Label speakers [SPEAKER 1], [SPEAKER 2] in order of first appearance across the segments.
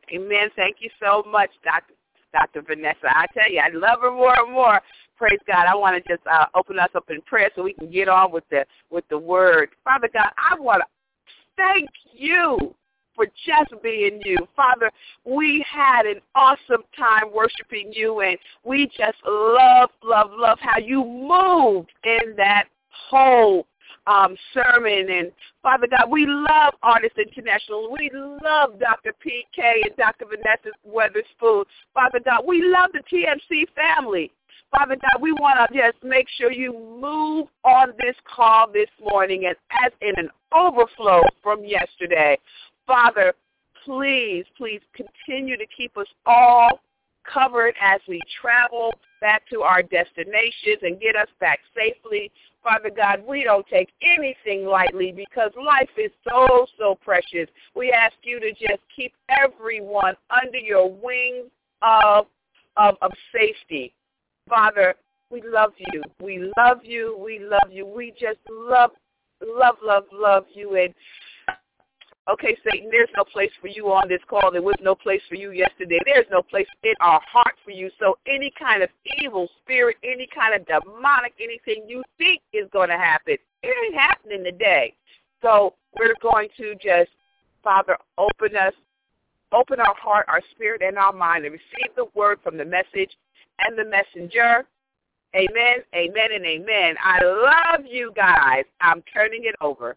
[SPEAKER 1] Amen. Thank you so much, Dr. Vanessa. I tell you, I love her more and more. Praise God. I want to just open us up in prayer so we can get on with the word. Father God, I want to thank you for just being you. Father, we had an awesome time worshiping you, and we just love how you moved in that whole sermon. And Father God, we love Artists International. We love Dr. PK and Dr. Vanessa Weatherspoon. Father God, we love the TMC family. Father God, we want to just make sure you move on this call this morning as in an overflow from yesterday. Father, please continue to keep us all covered as we travel back to our destinations and get us back safely. Father God, we don't take anything lightly because life is so precious. We ask you to just keep everyone under your wings of safety. Father, we love you. We love you. We love you. We just love you. And okay, Satan, there's no place for you on this call. There was no place for you yesterday. There's no place in our heart for you. So any kind of evil spirit, any kind of demonic, anything you think is going to happen, it ain't happening today. So we're going to just, Father, open our heart, our spirit, and our mind to receive the word from the message and the messenger. Amen, amen, and amen. I love you guys. I'm turning it over.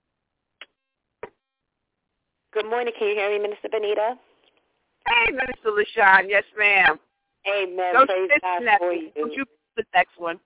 [SPEAKER 2] Good morning. Can you hear me, Minister Benita?
[SPEAKER 1] Hey, Minister LaShawn. Yes, ma'am.
[SPEAKER 2] Amen.
[SPEAKER 1] Don't
[SPEAKER 2] Praise God for you.
[SPEAKER 1] Would you pick the next one?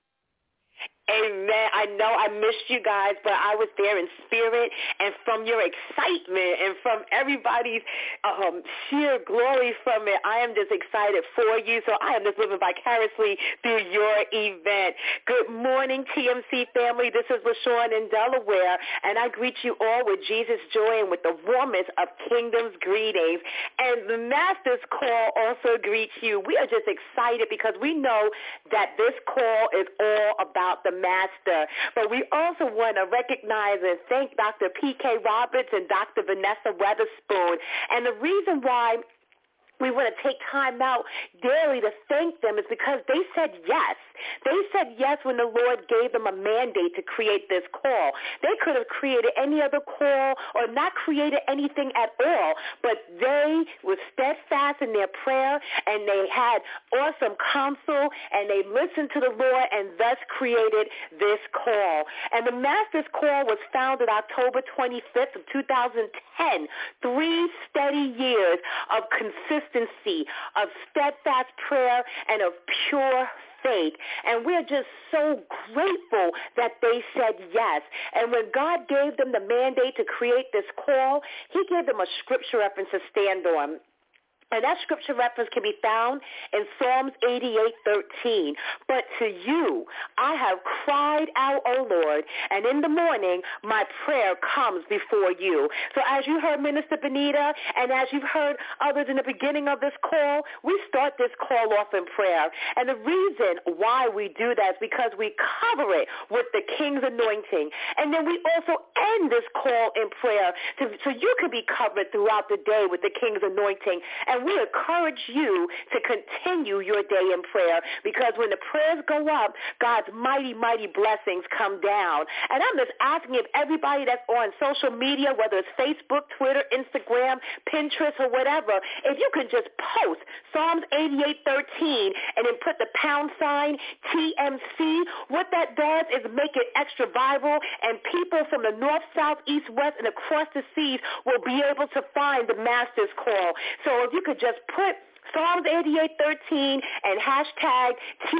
[SPEAKER 2] Amen. I know I missed you guys, but I was there in spirit, and from your excitement and from everybody's sheer glory from it, I am just excited for you. So I am just living vicariously through your event. Good morning, TMC family. This is LaShawn in Delaware, and I greet you all with Jesus' joy and with the warmest of kingdom's greetings. And the Master's Call also greets you. We are just excited because we know that this call is all about the Master. But we also want to recognize and thank Dr. P.K. Roberts and Dr. Vanessa Weatherspoon. And the reason why we want to take time out daily to thank them is because they said yes. They said yes when the Lord gave them a mandate to create this call. They could have created any other call or not created anything at all, but they were steadfast in their prayer, and they had awesome counsel, and they listened to the Lord and thus created this call. And the Master's Call was founded October 25th of 2010, 3 steady years of consistency, of steadfast prayer, and of pure faith. And we're just so grateful that they said yes. And when God gave them the mandate to create this call, he gave them a scripture reference to stand on. And that scripture reference can be found in Psalms 88:13. But to you I have cried out, O Lord, and in the morning my prayer comes before you. So as you heard Minister Benita, and as you've heard others in the beginning of this call, we start this call off in prayer. And the reason why we do that is because we cover it with the King's anointing. And then we also end this call in prayer so you can be covered throughout the day with the King's anointing. And we encourage you to continue your day in prayer, because when the prayers go up, God's mighty, mighty blessings come down. And I'm just asking if everybody that's on social media, whether it's Facebook, Twitter, Instagram, Pinterest, or whatever, if you can just post Psalms 88:13 and then put the # TMC, what that does is make it extra viral, and people from the north, south, east, west, and across the seas will be able to find the Master's Call. So if you could just put Psalms 88:13 and #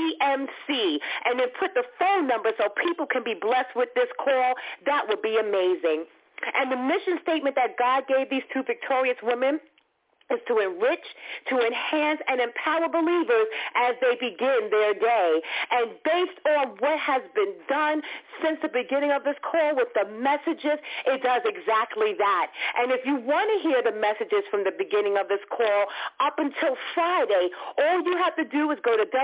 [SPEAKER 2] TMC, and then put the phone number so people can be blessed with this call, that would be amazing. And the mission statement that God gave these 2 victorious women is to enrich, to enhance, and empower believers as they begin their day. And based on what has been done since the beginning of this call with the messages, it does exactly that. And if you want to hear the messages from the beginning of this call up until Friday, all you have to do is go to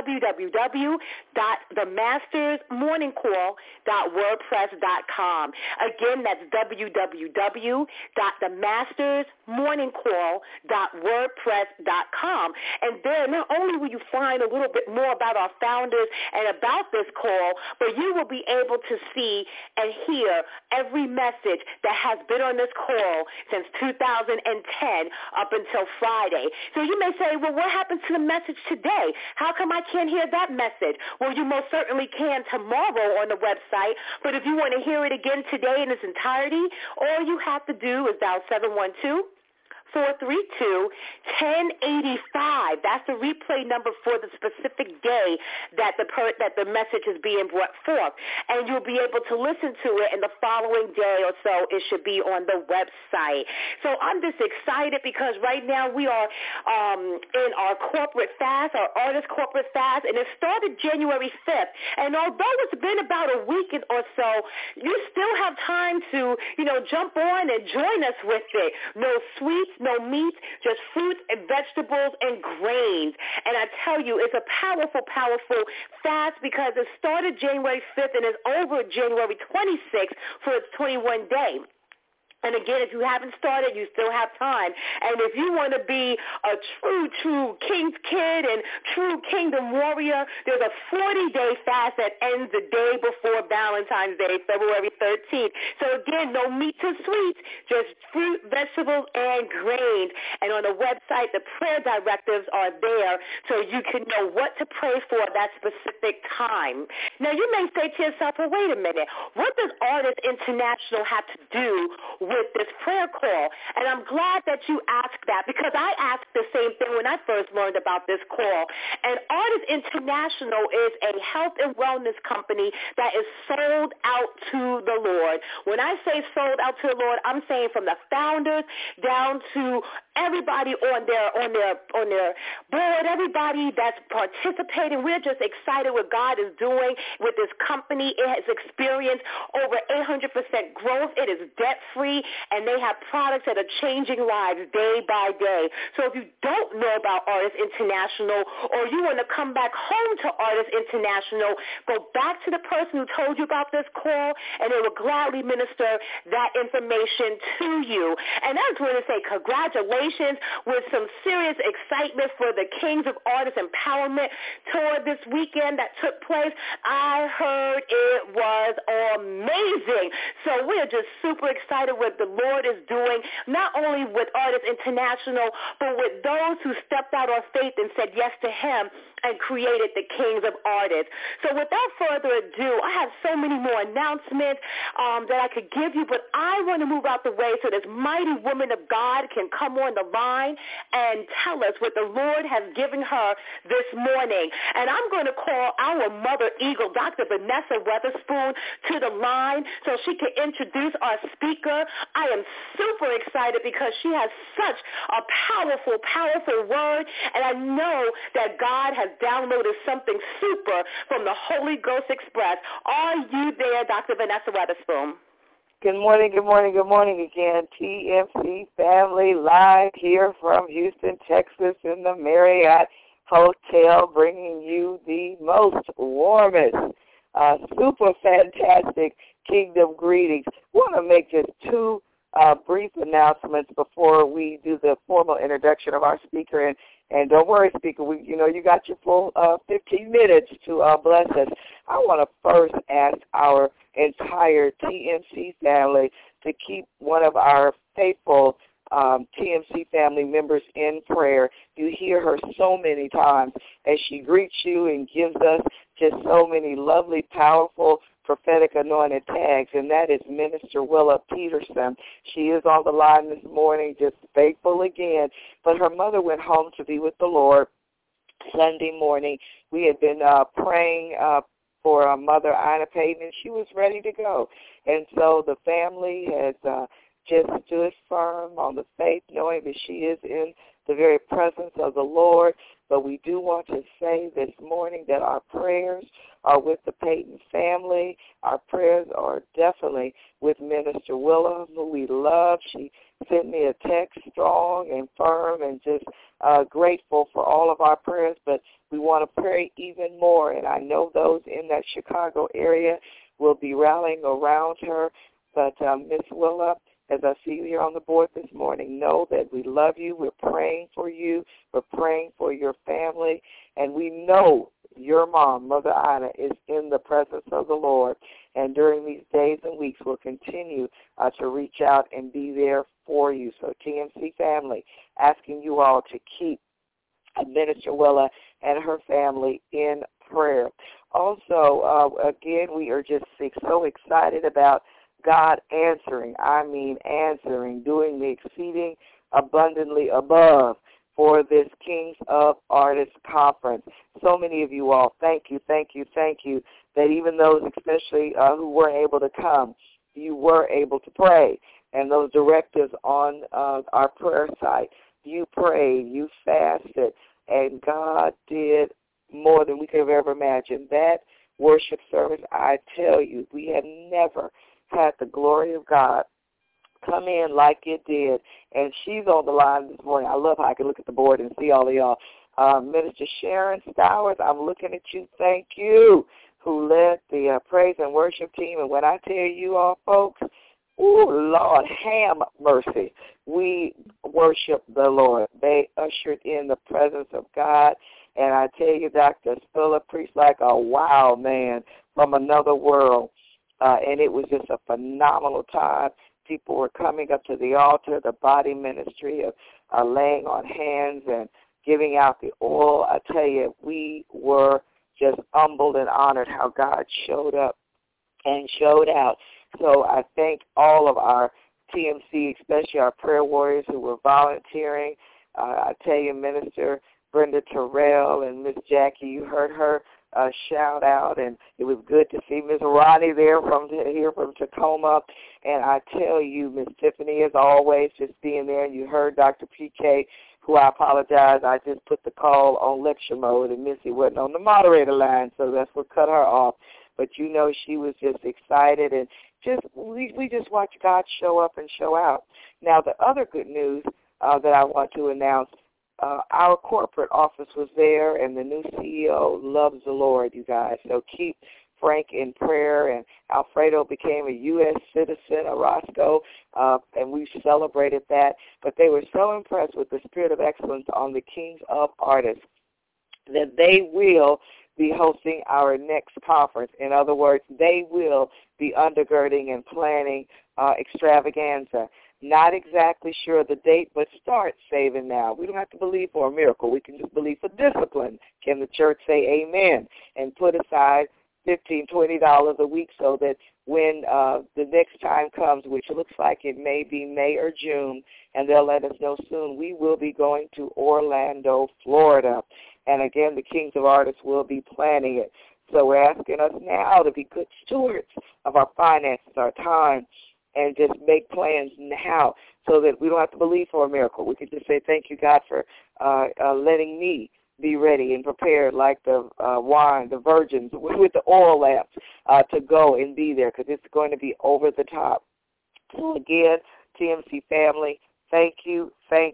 [SPEAKER 2] www.themastersmorningcall.wordpress.com. Again, that's www.themastersmorningcall.wordpress.com. wordpress.com. And there, not only will you find a little bit more about our founders and about this call, but you will be able to see and hear every message that has been on this call since 2010 up until Friday. So you may say, well, what happened to the message today? How come I can't hear that message? Well, you most certainly can tomorrow on the website, but if you want to hear it again today in its entirety, all you have to do is dial 712-432-1085. That's the replay number for the specific day that the message is being brought forth. And you'll be able to listen to it in the following day or so. It should be on the website. So I'm just excited because right now we are in our corporate fast, our artist corporate fast, and it started January 5th. And although it's been about a week or so, you still have time to, jump on and join us with it. No sweets, no meat, just fruits and vegetables and grains. And I tell you, it's a powerful, powerful fast because it started January 5th and is over January 26th for its 21-day. And again, if you haven't started, you still have time. And if you want to be a true king's kid and true kingdom warrior, there's a 40-day fast that ends the day before Valentine's Day, February 13th. So again, no meat or sweets, just fruit, vegetables, and grains. And on the website, the prayer directives are there so you can know what to pray for at that specific time. Now, you may say to yourself, well, wait a minute, what does Artists International have to do with this prayer call? And I'm glad that you asked that because I asked the same thing when I first learned about this call. And Artists International is a health and wellness company that is sold out to the Lord. When I say sold out to the Lord, I'm saying from the founders down to everybody on their board, everybody that's participating. We're just excited what God is doing with this company. It has experienced over 800% growth. It is debt-free, and they have products that are changing lives day by day. So if you don't know about Artists International or you want to come back home to Artists International, go back to the person who told you about this call, and they will gladly minister that information to you. And I just want to say congratulations with some serious excitement for the Kings of Artists Empowerment Tour this weekend that took place. I heard it was amazing. So we're just super excited what the Lord is doing, not only with Artists International, but with those who stepped out on faith and said yes to him and created the Kings of Artists. So without further ado, I have so many more announcements that I could give you, but I want to move out the way so this mighty woman of God can come on the line and tell us what the Lord has given her this morning. And I'm going to call our Mother Eagle, Dr. Vanessa Weatherspoon, to the line so she can introduce our speaker. I am super excited because she has such a powerful, powerful word, and I know that God has downloaded something super from the Holy Ghost Express. Are you there, Dr. Vanessa Weatherspoon?
[SPEAKER 3] Good morning again, TMC family, live here from Houston, Texas in the Marriott Hotel, bringing you the most warmest, super fantastic kingdom greetings. I want to make just two brief announcements before we do the formal introduction of our speaker. And don't worry, speaker, you got your full 15 minutes to bless us. I want to first ask our entire TMC family to keep one of our faithful TMC family members in prayer. You hear her so many times as she greets you and gives us just so many lovely, powerful, prophetic anointed tags, and that is Minister Willa Peterson. She is on the line this morning, just faithful again. But her mother went home to be with the Lord Sunday morning. We had been praying for our mother, Ina Payton, and she was ready to go. And so the family has just stood firm on the faith, knowing that she is in the very presence of the Lord. But we do want to say this morning that our prayers are with the Payton family. Our prayers are definitely with Minister Willa, who we love. She sent me a text, strong and firm, and just grateful for all of our prayers. But we want to pray even more, and I know those in that Chicago area will be rallying around her. But Miss Willa as I see you here on the board this morning, know that we love you. We're praying for you. We're praying for your family. And we know your mom, Mother Ida, is in the presence of the Lord. And during these days and weeks, we'll continue to reach out and be there for you. So TMC family, asking you all to keep Minister Willa and her family in prayer. Also, again, we are just so excited about God answering. I mean answering, doing the exceeding abundantly above for this Kings of Artists Conference. So many of you all, thank you that even those especially who weren't able to come, you were able to pray. And those directives on our prayer site, you prayed, you fasted, and God did more than we could have ever imagined. That worship service, I tell you, we have never had the glory of God come in like it did. And she's on the line this morning. I love how I can look at the board and see all of y'all. Minister Sharon Stowers, I'm looking at you. Thank you, who led the praise and worship team. And when I tell you all, folks, ooh, Lord, have mercy. We worship the Lord. They ushered in the presence of God. And I tell you, Dr. Spiller preached like a wild man from another world. And it was just a phenomenal time. People were coming up to the altar, the body ministry of laying on hands and giving out the oil. I tell you, we were just humbled and honored how God showed up and showed out. So I thank all of our TMC, especially our prayer warriors who were volunteering. I tell you, Minister Brenda Terrell and Miss Jackie, you heard her shout out, and it was good to see Miss Ronnie there here from Tacoma. And I tell you, Miss Tiffany, as always, just being there. And you heard Dr. PK, who I apologize. I just put the call on lecture mode, and Missy wasn't on the moderator line, so that's what cut her off. But you know, she was just excited, and we just watched God show up and show out. Now, the other good news that I want to announce, our corporate office was there, and the new CEO loves the Lord, you guys. So keep Frank in prayer. And Alfredo became a U.S. citizen, a Roscoe, and we celebrated that. But they were so impressed with the spirit of excellence on the Kings of Artists that they will be hosting our next conference. In other words, they will be undergirding and planning extravaganza. Not exactly sure of the date, but start saving now. We don't have to believe for a miracle. We can just believe for discipline. Can the church say amen? And put aside $15, $20 a week so that when the next time comes, which looks like it may be May or June, and they'll let us know soon, we will be going to Orlando, Florida. And again, the Kings of Artists will be planning it. So we're asking us now to be good stewards of our finances, our time, and just make plans now so that we don't have to believe for a miracle. We can just say, thank you, God, for letting me be ready and prepared like the wine, the virgins, with the oil lamps to go and be there, because it's going to be over the top. So again, TMC family, thank you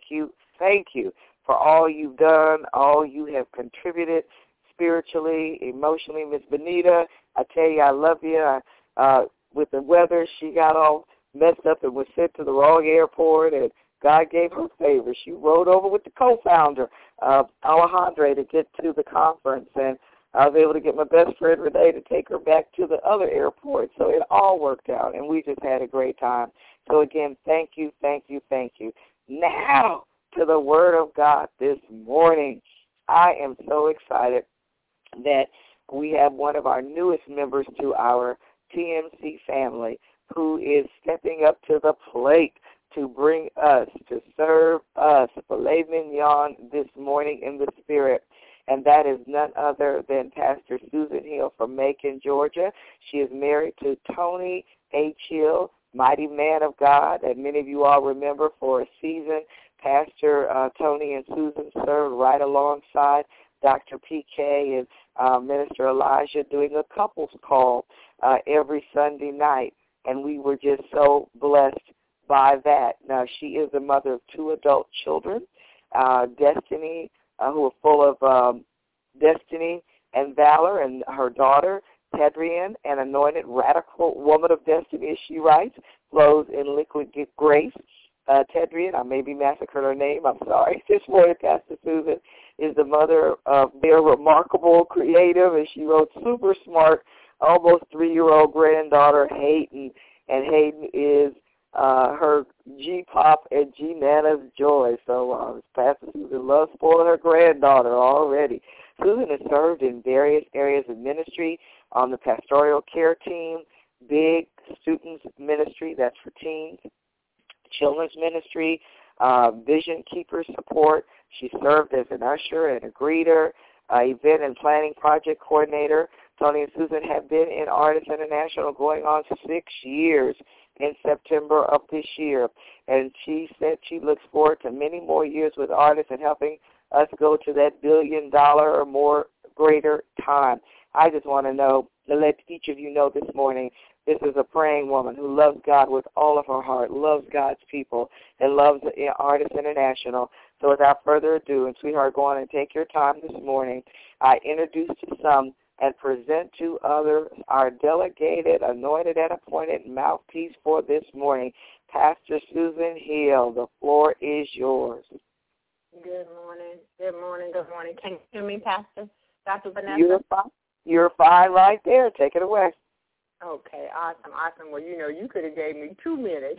[SPEAKER 3] for all you've done, all you have contributed spiritually, emotionally. Miss Benita, I tell you, I love you. With the weather, she got all messed up and was sent to the wrong airport, and God gave her favor. She rode over with the co-founder, Alejandra, to get to the conference, and I was able to get my best friend, Renee, to take her back to the other airport. So it all worked out, and we just had a great time. So, again, thank you. Now to the Word of God this morning. I am so excited that we have one of our newest members to our TMC family who is stepping up to the plate to bring us, to serve us, filet mignon this morning in the Spirit. And that is none other than Pastor Susan Hill from Macon, Georgia. She is married to Tony H. Hill, mighty man of God, that many of you all remember for a season. Pastor Tony and Susan served right alongside Dr. PK and Minister Elijah doing a couples call every Sunday night, and we were just so blessed by that. Now, she is the mother of 2 adult children, Destiny, who are full of destiny and valor, and her daughter, Tedrian, an anointed radical woman of destiny, as she writes, flows in liquid grace. Tedrian, I may be massacred her name, I'm sorry. This morning, Pastor Susan is the mother of their remarkable, creative, and she wrote super smart, almost 3-year-old granddaughter, Hayden. And Hayden is her G-Pop and G-Nana's joy. So Pastor Susan loves spoiling her granddaughter already. Susan has served in various areas of ministry on the pastoral care team, big students ministry, that's for teens, children's ministry, vision keeper support. She served as an usher and a greeter, event and planning project coordinator. Tony and Susan have been in Artists International going on 6 years in September of this year. And she said she looks forward to many more years with artists and helping us go to that $1 billion or more greater time. I just want to let each of you know this morning, this is a praying woman who loves God with all of her heart, loves God's people, and loves Artists International. So without further ado, and sweetheart, go on and take your time this morning. I introduce to some and present to others our delegated, anointed, and appointed mouthpiece for this morning, Pastor Susan Hill. The floor is yours.
[SPEAKER 4] Good morning. Good morning. Good morning. Can you hear me, Pastor? Dr. Vanessa?
[SPEAKER 3] You're fine right there. Take it away.
[SPEAKER 4] Okay, awesome. Well, you could have gave me 2 minutes.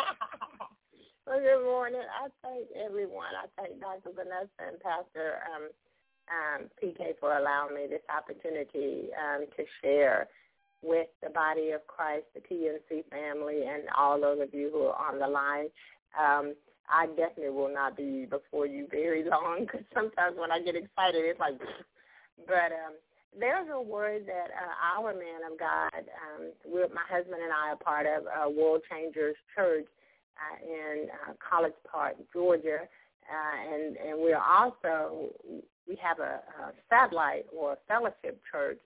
[SPEAKER 4] Well, good morning. I thank everyone. I thank Dr. Vanessa and Pastor PK for allowing me this opportunity to share with the body of Christ, the TNC family, and all those of you who are on the line. I definitely will not be before you very long because sometimes when I get excited, it's like, but there's a word that our man of God, my husband and I are part of World Changers Church in College Park, Georgia, and we have a satellite or fellowship church.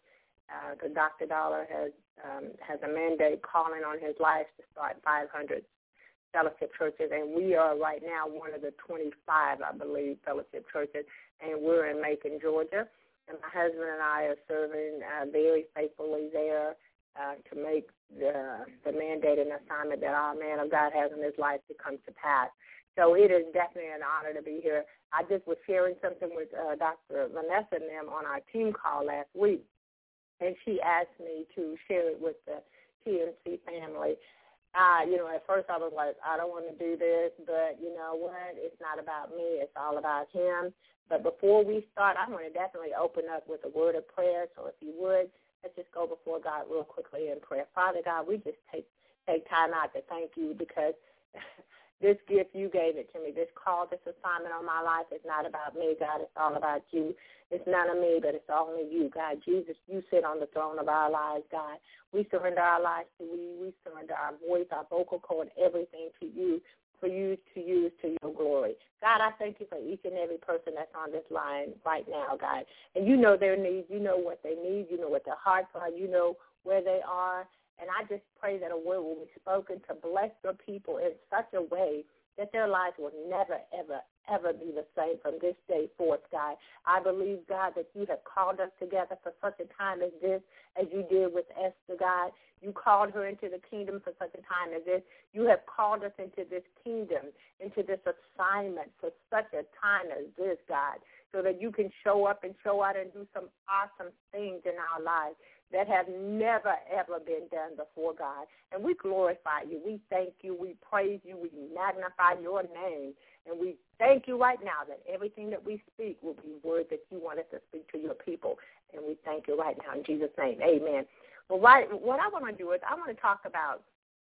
[SPEAKER 4] Dr. Dollar has a mandate calling on his life to start 500 fellowship churches, and we are right now one of the 25, I believe, fellowship churches, and we're in Macon, Georgia. And my husband and I are serving very faithfully there to make the mandate and assignment that our man of God has in his life to come to pass. So it is definitely an honor to be here. I just was sharing something with Dr. Vanessa and them on our team call last week, and she asked me to share it with the TNC family. At first I was like, I don't want to do this, but you know what? It's not about me. It's all about him. But before we start, I want to definitely open up with a word of prayer. So if you would, let's just go before God real quickly in prayer. Father God, we just take time out to thank you because this gift, you gave it to me. This call, this assignment on my life is not about me, God. It's all about you. It's none of me, but it's only you, God. Jesus, you sit on the throne of our lives, God. We surrender our lives to you. We surrender our voice, our vocal cord, everything to you, for you to use to your glory. God, I thank you for each and every person that's on this line right now, God. And you know their needs. You know what they need. You know what their hearts are. You know where they are. And I just pray that a word will be spoken to bless your people in such a way that their lives will never, ever, ever be the same from this day forth, God. I believe, God, that you have called us together for such a time as this, as you did with Esther, God. You called her into the kingdom for such a time as this. You have called us into this kingdom, into this assignment for such a time as this, God, so that you can show up and show out and do some awesome things in our lives that have never, ever been done before, God. And we glorify you. We thank you. We praise you. We magnify your name. And we thank you right now that everything that we speak will be words that you want us to speak to your people. And we thank you right now in Jesus' name. Amen. Well, what I want to do is I want to talk about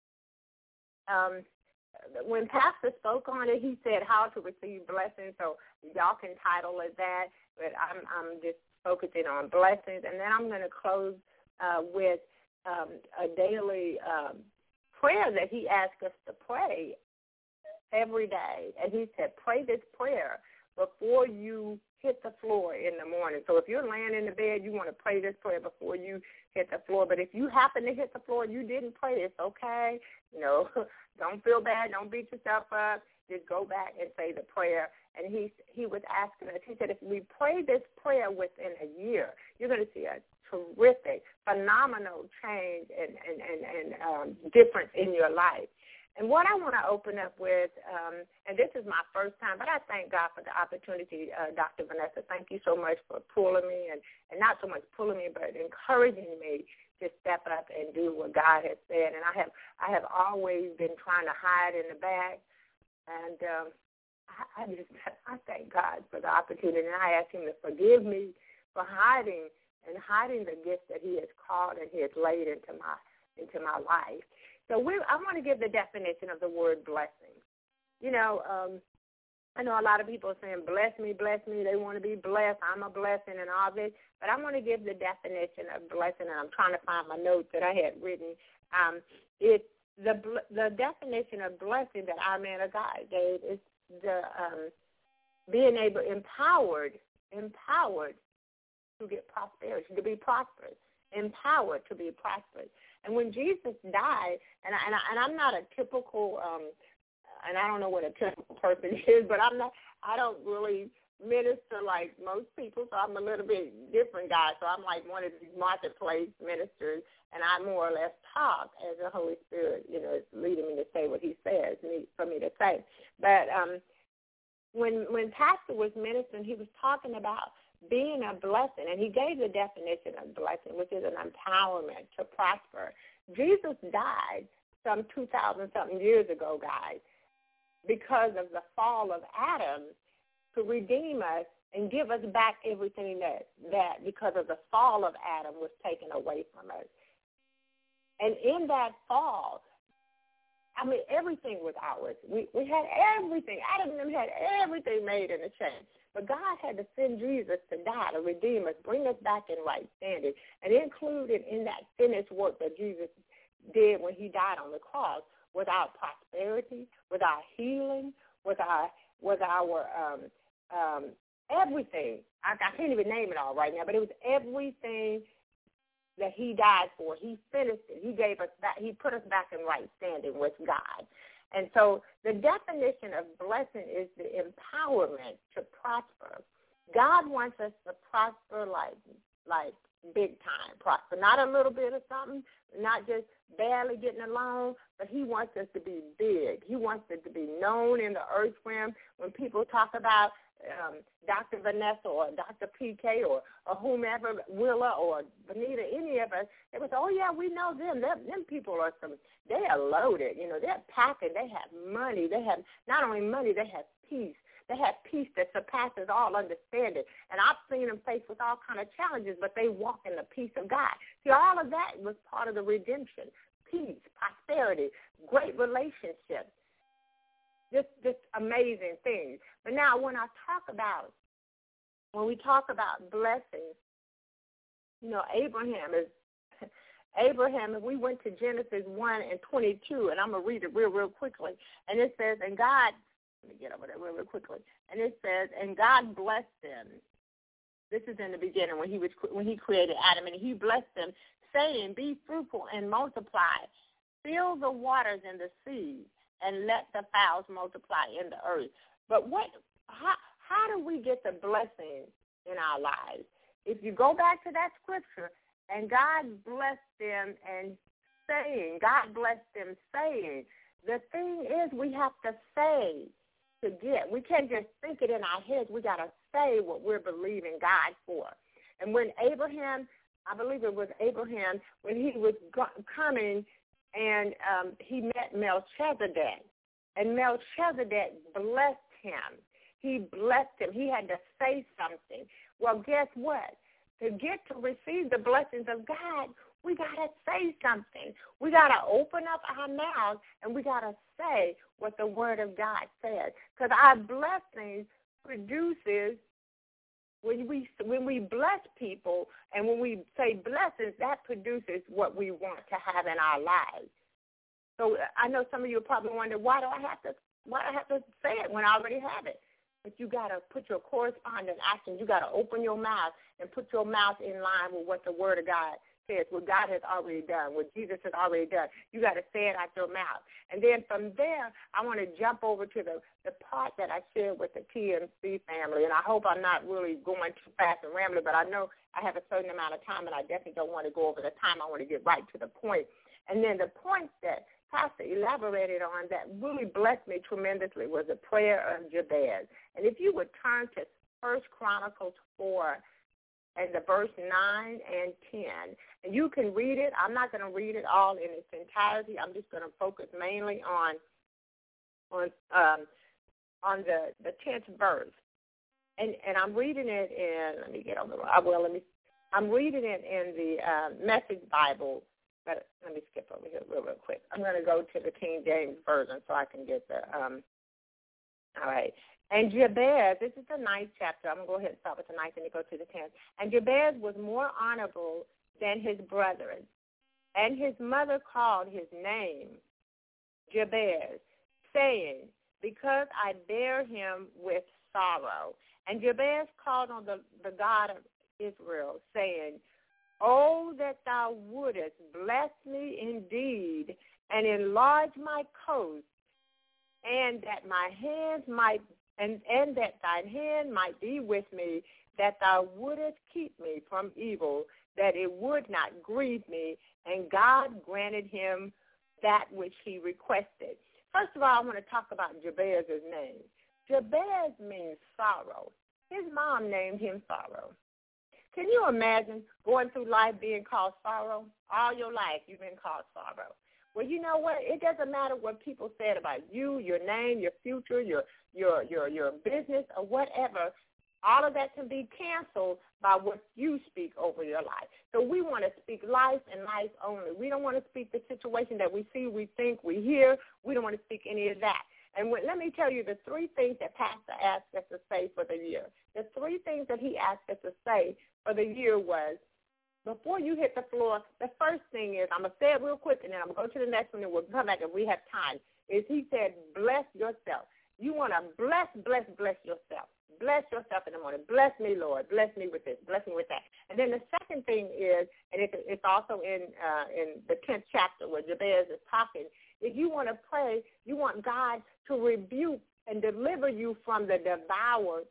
[SPEAKER 4] when Pastor spoke on it, he said how to receive blessings. So y'all can title it that, but I'm just focusing on blessings. And then I'm going to close with a daily prayer that he asked us to pray every day. And he said, pray this prayer before you hit the floor in the morning. So if you're laying in the bed, you want to pray this prayer before you hit the floor. But if you happen to hit the floor and you didn't pray, it's okay. Don't feel bad. Don't beat yourself up. Just go back and say the prayer. And he was asking us, he said, if we pray this prayer within a year, you're going to see a terrific, phenomenal change and difference in your life. And what I want to open up with, and this is my first time, but I thank God for the opportunity, Dr. Vanessa. Thank you so much for pulling me, and not so much pulling me, but encouraging me to step up and do what God has said. And I have always been trying to hide in the back, and I thank God for the opportunity, and I ask him to forgive me for hiding the gifts that he has called and he has laid into my life. So I want to give the definition of the word blessing. You know, I know a lot of people are saying, bless me. They want to be blessed. I'm a blessing and all this. But I want to give the definition of blessing, and I'm trying to find my notes that I had written. It's the definition of blessing that our man of God gave is the being empowered to get prosperity, to be prosperous, empowered to be prosperous. And when Jesus died, and I'm not a typical, and I don't know what a typical person is, but I don't really minister like most people, so I'm a little bit different guy. So I'm like one of these marketplace ministers, and I more or less talk as the Holy Spirit, you know, is leading me to say what he says for me to say. But when Pastor was ministering, he was talking about being a blessing, and he gave the definition of blessing, which is an empowerment to prosper. Jesus died some 2,000-something years ago, guys, because of the fall of Adam, to redeem us and give us back everything that because of the fall of Adam was taken away from us. And in that fall, I mean, everything was ours. We had everything. Adam and them had everything made in a chain. But God had to send Jesus to die, to redeem us, bring us back in right standing. And included in that finished work that Jesus did when he died on the cross was our prosperity, with our healing, with our everything. I can't even name it all right now, but it was everything that he died for. He finished it. He gave us back. He put us back in right standing with God. And so the definition of blessing is the empowerment to prosper. God wants us to prosper like big time prosper, not a little bit of something, not just barely getting along, but he wants us to be big. He wants it to be known in the earth realm. When people talk about Dr. Vanessa or Dr. PK or whomever, Willa or Benita, any of us, they would say, oh, yeah, we know them. Them people are they are loaded. You know, they're packing. They have money. They have not only money, they have peace. They have peace that surpasses all understanding. And I've seen them faced with all kind of challenges, but they walk in the peace of God. See, all of that was part of the redemption. Peace, prosperity, great relationships. Just amazing things. But now when we talk about blessings, you know, Abraham, if we went to Genesis 1:22, and I'm going to read it real quickly, and it says, and God, let me get over there real quickly, and it says, and God blessed them. This is in the beginning when he created Adam, and he blessed them, saying, be fruitful and multiply, fill the waters and the seas, and let the fowls multiply in the earth. But how do we get the blessing in our lives? If you go back to that scripture, and God blessed them and saying, the thing is we have to say to get. We can't just think it in our heads. We got to say what we're believing God for. And when Abraham, I believe it was Abraham, when he was coming, and he met Melchizedek, and Melchizedek blessed him. He blessed him. He had to say something. Well, guess what? To receive the blessings of God, we got to say something. We got to open up our mouths, and we got to say what the Word of God says. Because our blessings produces, when we bless people and when we say blessings, that produces what we want to have in our lives. So I know some of you probably wonder, why do I have to say it when I already have it? But you got to put your corresponding actions. You got to open your mouth and put your mouth in line with what the Word of God says, what God has already done, what Jesus has already done. You got to say it out your mouth. And then from there, I want to jump over to the part that I shared with the TMC family. And I hope I'm not really going too fast and rambling, but I know I have a certain amount of time, and I definitely don't want to go over the time. I want to get right to the point. And then the points that Pastor elaborated on that really blessed me tremendously was the prayer of Jabez. And if you would turn to 1 Chronicles 4 and the verse 9 and 10, and you can read it. I'm not going to read it all in its entirety. I'm just going to focus mainly on the 10th verse. And I'm reading it in, let me get on the, I'm reading it in the Message Bible, but let me skip over here real quick. I'm going to go to the King James Version so I can get the, all right. And Jabez, this is the 9th chapter. I'm going to go ahead and start with the 9th and then go to the 10th. And Jabez was more honorable than his brethren, and his mother called his name Jabez, saying, because I bear him with sorrow. And Jabez called on the God of Israel, saying, oh, that thou wouldest bless me indeed and enlarge my coast, and that my hands might and that thine hand might be with me, that thou wouldest keep me from evil, that it would not grieve me. And God granted him that which he requested. First of all, I want to talk about Jabez's name. Jabez means sorrow. His mom named him Sorrow. Can you imagine going through life being called Sorrow? All your life you've been called Sorrow. Well, you know what? It doesn't matter what people said about you, your name, your future, your business, or whatever. All of that can be canceled by what you speak over your life. So we want to speak life and life only. We don't want to speak the situation that we see, we think, we hear. We don't want to speak any of that. And let me tell you the 3 things that Pastor asked us to say for the year. The 3 things that he asked us to say for the year was, before you hit the floor, the first thing is, I'm going to say it real quick, and then I'm going to go to the next one, and we'll come back if we have time, is he said, bless yourself. You want to bless yourself. Bless yourself in the morning. Bless me, Lord. Bless me with this. Bless me with that. And then the second thing is, and it's also in the 10th chapter where Jabez is talking, if you want to pray, you want God to rebuke and deliver you from the devourers,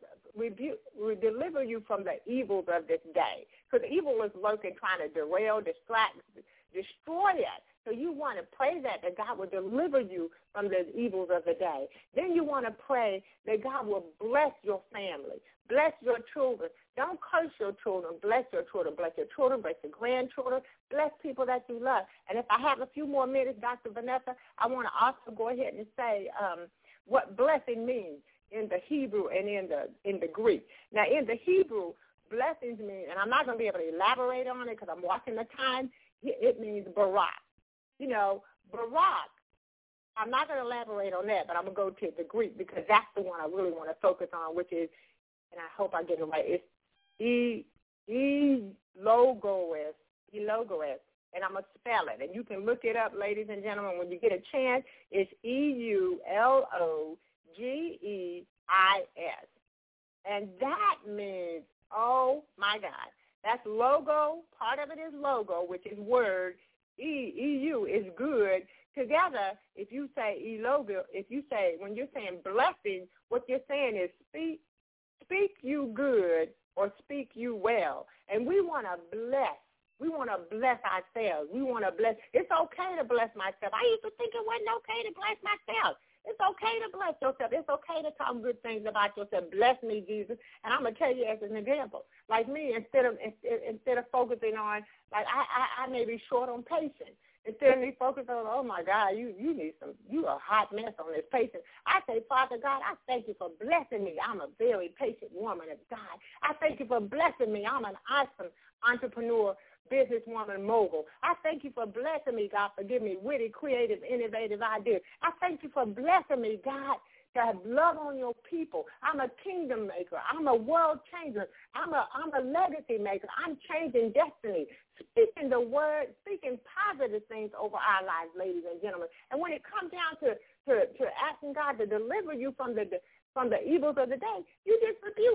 [SPEAKER 4] deliver you from the evils of this day. Because evil is lurking, trying to derail, distract, destroy us. So you want to pray that God will deliver you from the evils of the day. Then you want to pray that God will bless your family, bless your children. Don't curse your children. Bless your children. Bless your children. Bless your grandchildren. Bless people that you love. And if I have a few more minutes, Dr. Vanessa, I want to also go ahead and say what blessing means in the Hebrew and in the Greek. Now, in the Hebrew, blessings mean, and I'm not going to be able to elaborate on it because I'm watching the time, it means barak. You know, barak, I'm not going to elaborate on that, but I'm going to go to the Greek because that's the one I really want to focus on, which is, and I hope I get it right, it's elogos, and I'm going to spell it. And you can look it up, ladies and gentlemen, when you get a chance. It's EULOGEIS. And that means, oh, my God, that's logo. Part of it is logo, which is word. EU is good. Together, if you say elogo, when you're saying blessing, what you're saying is speak you good or speak you well. And we want to bless. We want to bless ourselves. We want to bless. It's okay to bless myself. I used to think it wasn't okay to bless myself. It's okay to bless yourself. It's okay to talk good things about yourself. Bless me, Jesus. And I'm going to tell you as an example. Like me, instead of focusing on, like I may be short on patience. Instead of me focusing on, oh, my God, you a hot mess on this patience. I say, Father God, I thank you for blessing me. I'm a very patient woman of God. I thank you for blessing me. I'm an awesome entrepreneur, businesswoman, mogul. I thank you for blessing me, God, for giving me witty, creative, innovative ideas. I thank you for blessing me, God, to have love on your people. I'm a kingdom maker. I'm a world changer. I'm a legacy maker. I'm changing destiny, speaking the word, speaking positive things over our lives, ladies and gentlemen. And when it comes down to asking God to deliver you from the evils of the day, you just rebuke it.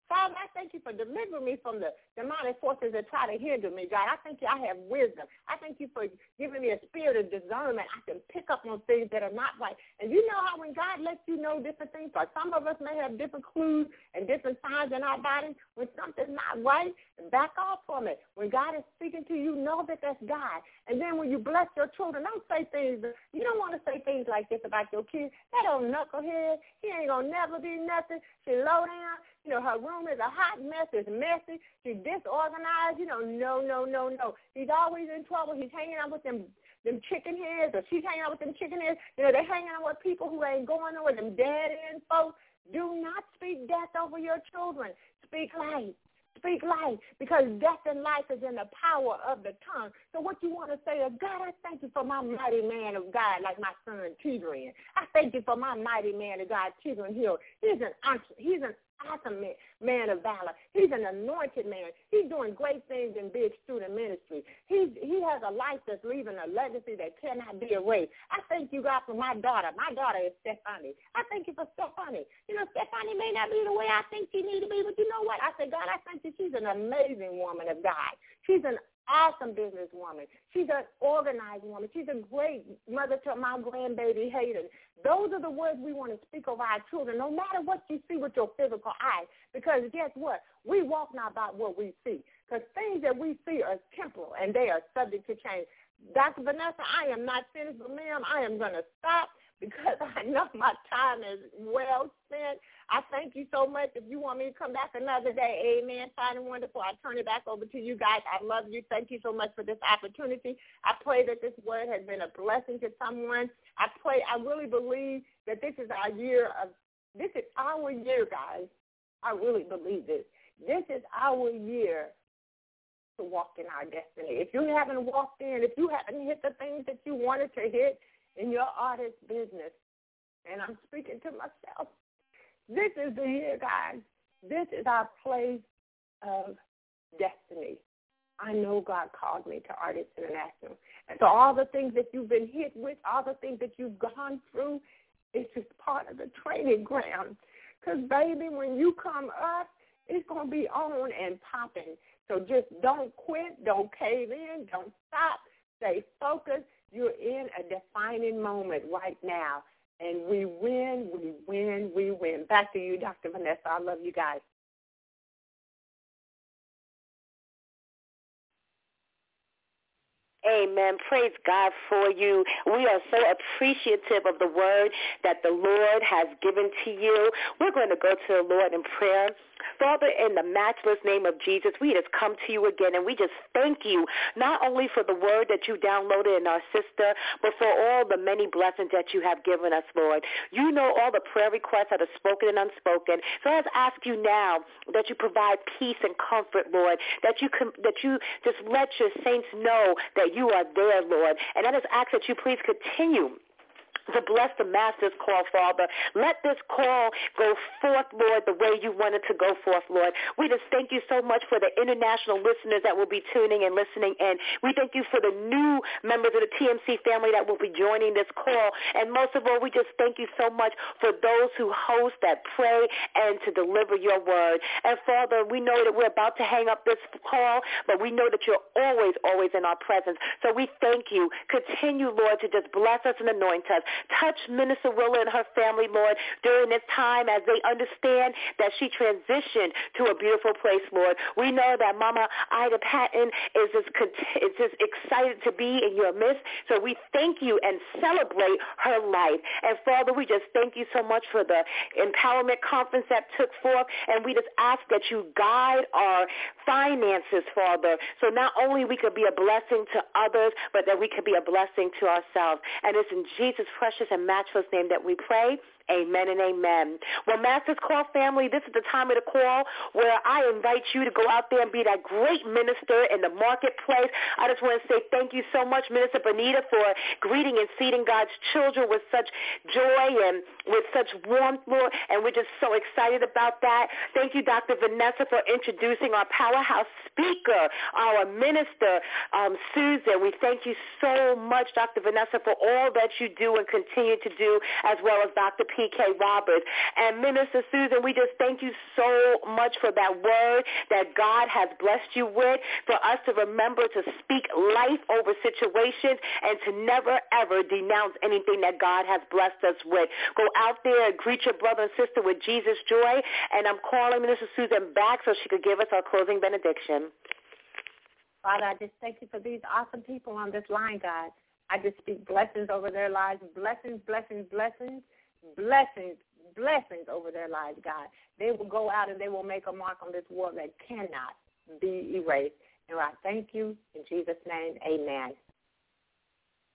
[SPEAKER 4] Father, I thank you for delivering me from the demonic forces that try to hinder me, God. I thank you I have wisdom. I thank you for giving me a spirit of discernment. I can pick up on things that are not right. And you know how when God lets you know different things, like some of us may have different clues and different signs in our body. When something's not right, back off from it. When God is speaking to you, know that that's God. And then when you bless your children, don't say things. You don't want to say things like this about your kids. That old knucklehead, he ain't going to never be nothing. She low down. You know, her room is a hot mess. It's messy. She's disorganized. You know, no. He's always in trouble. He's hanging out with them chicken heads, or she's hanging out with them chicken heads. You know, they're hanging out with people who ain't going nowhere, them dead-end folks. Do not speak death over your children. Speak life. Speak life, because death and life is in the power of the tongue. So what you want to say is, God, I thank you for my mighty man of God, like my son Tidrian. I thank you for my mighty man of God, Tidrian Hill. He's an awesome man of valor. He's an anointed man. He's doing great things in Big Student Ministry. He has a life that's leaving a legacy that cannot be erased. I thank you, God, for my daughter. My daughter is Stephanie. I thank you for Stephanie. You know, Stephanie may not be the way I think she needs to be, but you know what? I say, God, I thank you. She's an amazing woman of God. She's an awesome businesswoman. She's an organized woman. She's a great mother to my grandbaby Hayden. Those are the words we want to speak over our children, no matter what you see with your physical eye. Because guess what? We walk not about what we see. Because things that we see are temporal, and they are subject to change. Dr. Vanessa, I am not finished, but, ma'am, I am going to stop because I know my time is well spent. I thank you so much. If you want me to come back another day, amen, fine and wonderful. I turn it back over to you guys. I love you. Thank you so much for this opportunity. I pray that this word has been a blessing to someone. I really believe that this is our year, guys. I really believe this. This is our year to walk in our destiny. If you haven't walked in, if you haven't hit the things that you wanted to hit in your artist business, and I'm speaking to myself, this is the year, guys. This is our place of destiny. I know God called me to Artists International. And so all the things that you've been hit with, all the things that you've gone through, it's just part of the training ground. Because, baby, when you come up, it's going to be on and popping. So just don't quit, don't cave in, don't stop, stay focused. You're in a defining moment right now. And we win, we win, we win. Back to you, Dr. Vanessa. I love you guys.
[SPEAKER 2] Amen. Praise God for you. We are so appreciative of the word that the Lord has given to you. We're going to go to the Lord in prayer. Father, in the matchless name of Jesus, we just come to you again, and we just thank you not only for the word that you downloaded in our sister, but for all the many blessings that you have given us, Lord. You know all the prayer requests that are spoken and unspoken. So I just ask you now that you provide peace and comfort, Lord, that you just let your saints know that you are there, Lord. And I just ask that you please continue to bless the master's call, Father. Let this call go forth, Lord, the way you want it to go forth, Lord. We just thank you so much for the international listeners that will be tuning and listening in. We thank you for the new members of the TMC family that will be joining this call. And most of all, we just thank you so much for those who host, that pray, and to deliver your word. And, Father, we know that we're about to hang up this call, but we know that you're always, always in our presence. So we thank you. Continue, Lord, to just bless us and anoint us. Touch Minister Willa and her family, Lord, during this time as they understand that she transitioned to a beautiful place, Lord. We know that Mama Ida Patton is just excited to be in your midst. So we thank you and celebrate her life. And, Father, we just thank you so much for the empowerment conference that took forth. And we just ask that you guide our finances, Father, so not only we could be a blessing to others, but that we could be a blessing to ourselves. And it's in Jesus' precious and matchless name that we pray. Amen and amen. Well, Master's Call family, this is the time of the call where I invite you to go out there and be that great minister in the marketplace. I just want to say thank you so much, Minister Benita, for greeting and feeding God's children with such joy and with such warmth, Lord, and we're just so excited about that. Thank you, Dr. Vanessa, for introducing our powerhouse speaker, our minister, Susan. We thank you so much, Dr. Vanessa, for all that you do and continue to do, as well as Dr. P.K. Roberts. And Minister Susan, we just thank you so much for that word that God has blessed you with, for us to remember to speak life over situations and to never, ever denounce anything that God has blessed us with. Go out there and greet your brother and sister with Jesus' joy. And I'm calling Minister Susan back so she could give us our closing benediction.
[SPEAKER 4] Father, I just thank you for these awesome people on this line, God. I just speak blessings over their lives, blessings, blessings, blessings, blessings, blessings over their lives, God. They will go out and they will make a mark on this world that cannot be erased. And I thank you in Jesus' name, amen.